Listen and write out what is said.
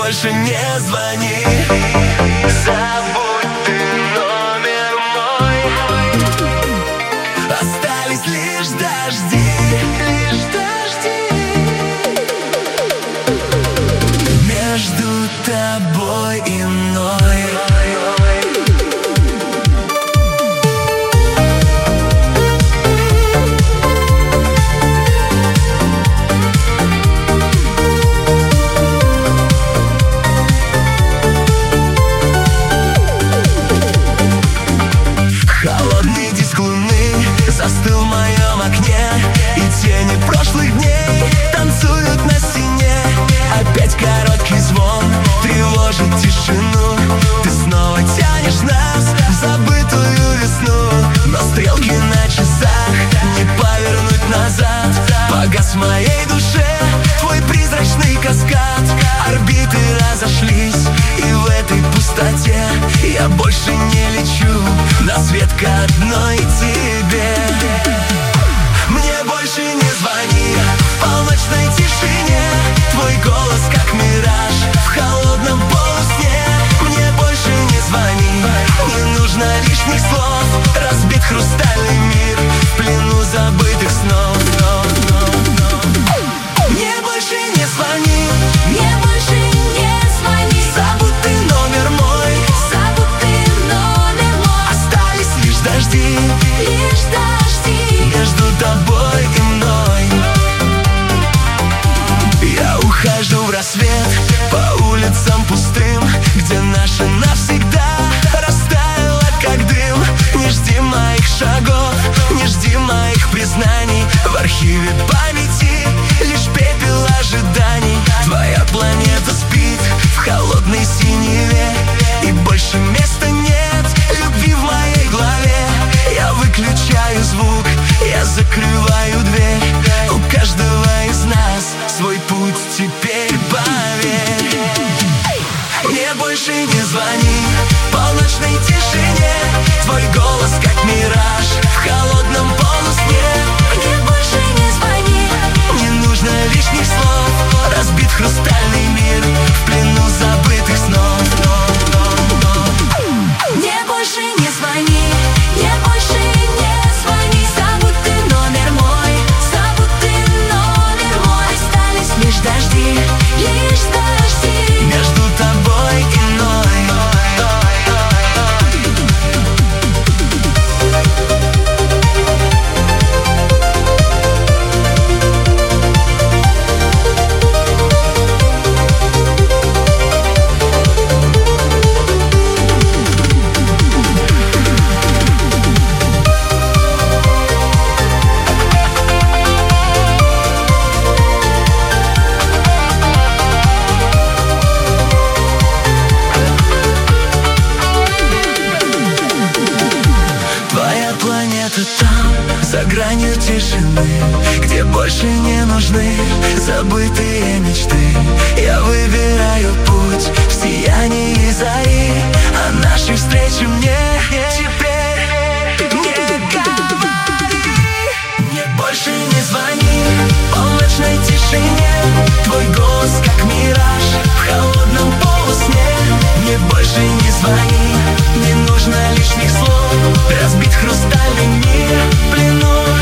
больше не звони. Забудь ты номер мой. Остались лишь дожди, лишь дожди между тобой и мной. Холодный диск луны застыл в моем окне, и тени прошлых дней танцуют на стене. Опять короткий звон тревожит тишину. Ты снова тянешь нас в забытую весну, но стрелки на часах не повернуть назад. Погас в моей душе твой призрачный каскад. Орбиты разошлись, и в этой пустоте я больше не лечу на свет к одной тебе. Мне больше не звони в полночной тишине. Твой голос как мираж в холодном полусне. Мне больше не звони, не нужно лишних слов. Разбит хрустальный мир в плену забытых снов. Мне больше не звони, мне больше не звони. Забудь ты номер мой, забудь ты номер мой. Остались лишь дожди между тобой и мной. Я ухожу в рассвет по улицам пустым, где наша навсегда растаяла как дым. Не жди моих шагов, не жди моих признаний. В архиве памяти лишь пепел ожиданий. Твоя планета спит в холодной синеве, и больше места нет любви в моей голове. Я выключаю звук, я закрываю дверь. У каждого из нас свой путь теперь, поверь. Мне больше не звони в полночной тишине. Твой голос как мираж в холодном полусне. Мне больше не звони, не нужно лишних слов. Разбит хрустальный мир в плену забытых снов. Мне больше не звони, мне больше не звони. Забудь ты номер мой, забудь ты номер мой. Остались лишь дожди между тобой и мной. За гранью тишины, где больше не нужны забытые мечты. Я выбираю путь в сиянии зари, а нашей встрече мне теперь не говори. Мне больше не звони в полночной тишине. Твой голос как мираж в холодном полусне. Мне больше не звони, не нужно лишних слов. Разбит хрустальный мир в плену